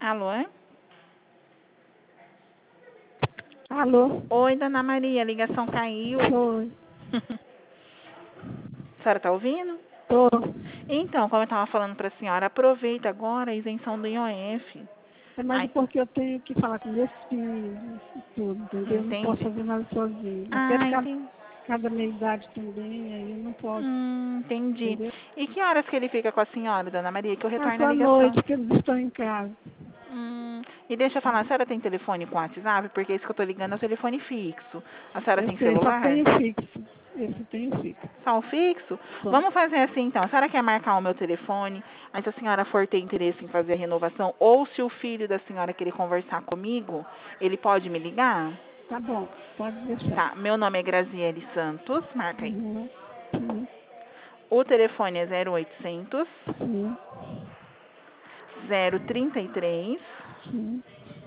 Alô? Alô? Oi, dona Maria, a ligação caiu. Oi. A senhora está ouvindo? Tô. Então, como eu estava falando para a senhora, aproveita agora a isenção do IOF. É mais Ai, porque eu tenho que falar com meus filhos e tudo, entendeu? Eu não posso entendi. fazer nada sozinho. Até Ah, por causa, entendi. da minha idade também, aí eu não posso, Entendi. entendeu? E que horas que ele fica com a senhora, dona Maria, que eu retorno a Passa a ligação? noite que eles estão em casa. E deixa eu falar, a senhora tem telefone com WhatsApp? Porque esse que eu estou ligando é o telefone fixo. A senhora Eu tem sei, só celular? tenho fixo. Esse tenho fixo. Só o fixo? Só. Vamos fazer assim então. A senhora quer marcar o meu telefone? Aí se a senhora for ter interesse em fazer a renovação, ou se o filho da senhora querer conversar comigo, ele pode me ligar? Tá bom, pode deixar. Tá, meu nome é Graziele Santos, marca aí. Uhum. Sim, O telefone é 0800 sim, 033 sim.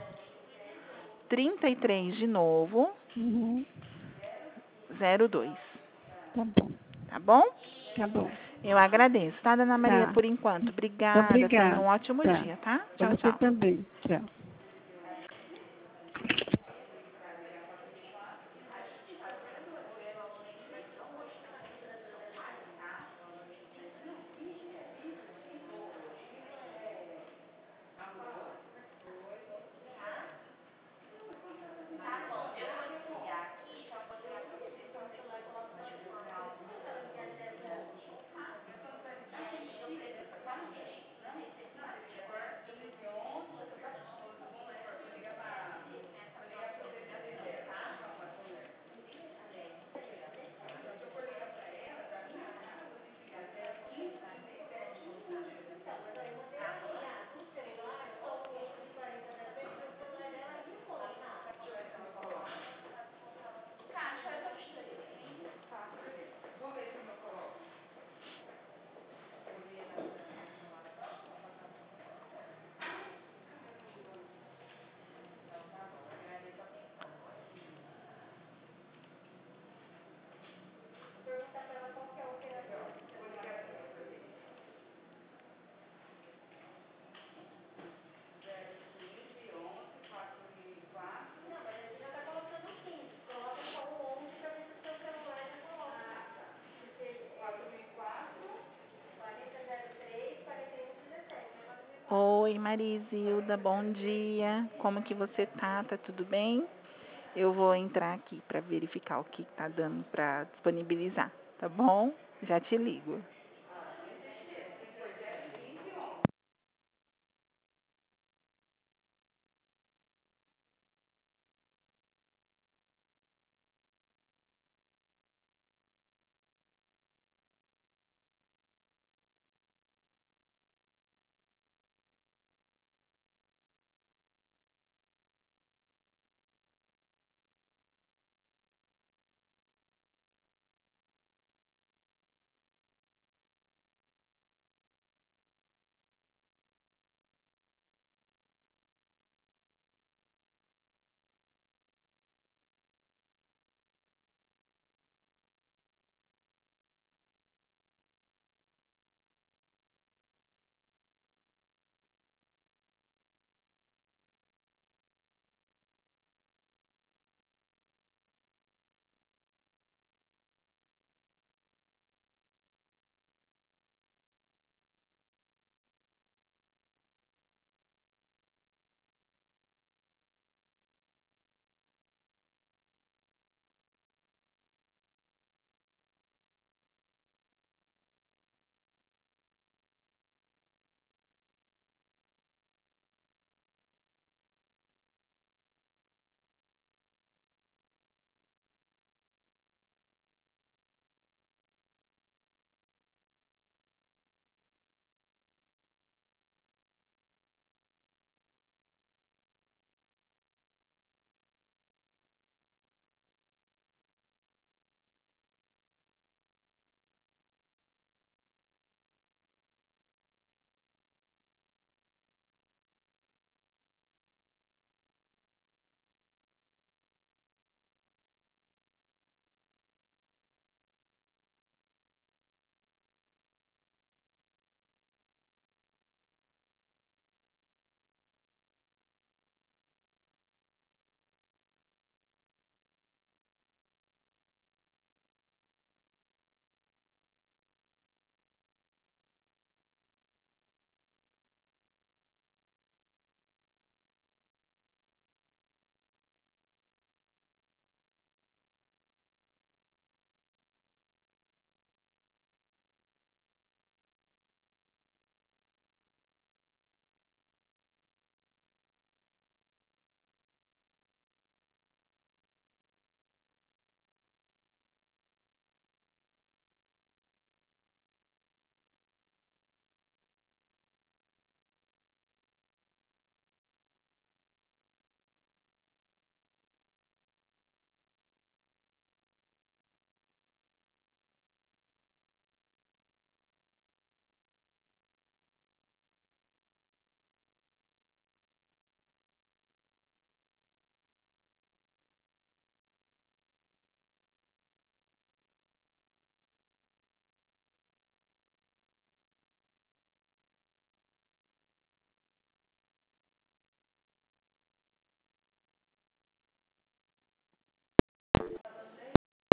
33 de novo, Uhum. 02. Tá bom, Tá bom? tá bom. Eu agradeço, tá, dona Maria, Tá. por enquanto. Obrigada. Tenha um Obrigada. ótimo Tá. dia, tá? Pra Tchau, você tchau. também. Tchau. Oi, Marizilda, bom dia. Como que você tá? Tá tudo bem? Eu vou entrar aqui para verificar o que tá dando para disponibilizar, tá bom? Já te ligo.